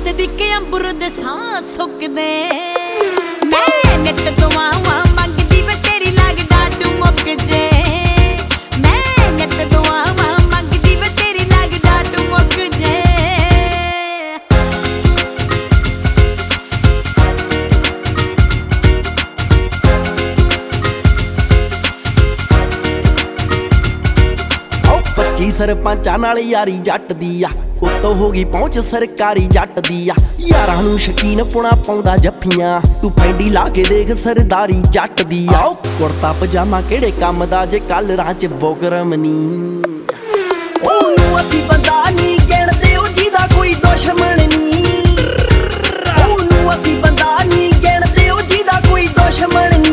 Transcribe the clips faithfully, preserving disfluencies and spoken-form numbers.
ਸਦੀਕੇ ਅੰਬਰ ਦੇ ਸਾਹ ਸੁੱਕਦੇ ਮੈਂ ਨਿੱਤ ਦੁਆਵਾਂ ਮੰਗਦੀ ਵੇ ਤੇਰੀ ਲਾਗ ਡਾਟ ਮੁੱਕ ਜੇ ਮੈਂ ਨਿੱਤ ਦੁਆਵਾਂ ਮੰਗਦੀ ਵੇ ਤੇਰੀ ਲਾਗ ਡਾਟ ਮੁੱਕ ਜੇ ਪੱਚੀ ਸਰਪੰਚਾਂ ਨਾਲ ਯਾਰੀ ਜੱਟ ਦੀ ਆ ਉੱਤੋਂ ਹੋ ਗਈ ਪਹੁੰਚ ਸਰਕਾਰੀ ਜੱਟ ਦੀ ਆ ਯਾਰਾਂ ਨੂੰ ਸ਼ਕੀਨ ਪੁਣਾ ਪਾਉਂਦਾ ਜੱਫੀਆਂ ਤੂੰ ਫੈਂਡੀ ਲਾ ਕੇ ਦੇਖ ਸਰਦਾਰੀ ਜੱਟ ਦੀ ਆ ਕੁੜਤਾ ਪਜਾਮਾ ਕਿਹੜੇ ਕੰਮ ਦਾ ਜੇ ਕੱਲ ਰਾਹ ਚ ਬੋਗਰਮ ਨੀ ਉਹਨੂੰ ਅਸੀਂ ਬੰਦਾ ਨਹੀਂ ਗਿਣਦੇ ਉਹ ਜਿਹਦਾ ਕੋਈ ਦੁਸ਼ਮਣ ਨੀ ਉਹਨੂੰ ਅਸੀਂ ਬੰਦਾ ਨਹੀਂ ਗਿਣਦੇ ਉਹ ਜਿਹਦਾ ਕੋਈ ਦੁਸ਼ਮਣ ਨੀ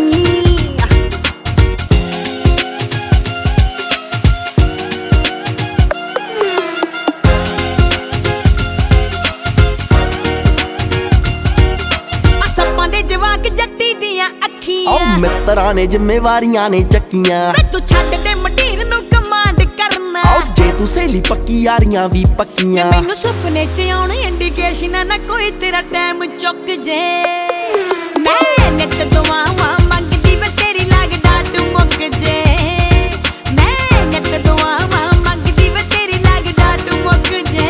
ਜਵਾਕ ਜੱਟੀ ਦੀਆਂ ਅੱਖੀਆਂ ਓ ਮਿੱਤਰਾਂ ਨੇ ਜ਼ਿੰਮੇਵਾਰੀਆਂ ਨੇ ਚੱਕੀਆਂ ਵੇ ਤੂੰ ਛੱਡ ਦੇ ਮੰਡੀਰ ਨੂੰ ਕਮਾਂਡ ਕਰਨਾ ਓ ਜੇ ਤੂੰ ਸਹੇਲੀ ਪੱਕੀ ਯਾਰੀਆਂ ਵੀ ਪੱਕੀਆਂ ਮੈਨੂੰ ਸੁਪਨੇ ਚ ਆਉਣ ਇੰਡੀਕੇਸ਼ਨ ਨਾ ਕੋਈ ਤੇਰਾ ਟਾਈਮ ਚੁੱਕ ਜੇ ਮੈਂ ਨਿੱਤ ਦੁਆਵਾਂ ਮੰਗਦੀ ਵੇ ਤੇਰੀ ਲਾਗ ਡਾਟ ਮੁੱਕ ਜੇ ਮੈਂ ਨਿੱਤ ਦੁਆਵਾਂ ਮੰਗਦੀ ਵੇ ਤੇਰੀ ਲਾਗ ਡਾਟ ਮੁੱਕ ਜੇ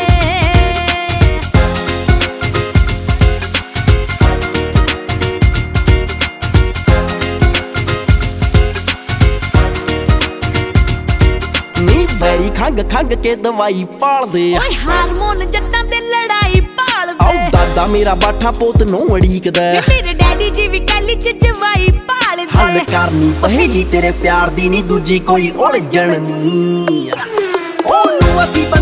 ਵੈਰੀ ਖੰਗ ਖੰਗ ਕੇ ਦਵਾਈ ਪਾਲਦੇ ਓਏ ਹਾਰਮੋਨ ਜੱਟਾਂ ਦੇ ਲੜਾਈ ਭਾਲਦੇ ਆਉ ਦਾਦਾ ਮੇਰਾ ਬਾਠਾ ਪੋਤ ਨੂੰ ਅੜੀਕਦਾ ਮੇਰੇ ਡੈਡੀ ਜੀ ਵੀ ਕੱਲੀ ਚ ਜਵਾਈ ਭਾਲਦੇ ਹੱਲ ਕਰਨੀ ਪਹੇਲੀ ਤੇਰੇ ਪਿਆਰ ਦੀ ਨਹੀਂ ਦੂਜੀ ਕੋਈ ਉਲਝਣ ਨੀ ਉਹਨੂੰ ਅਸੀਂ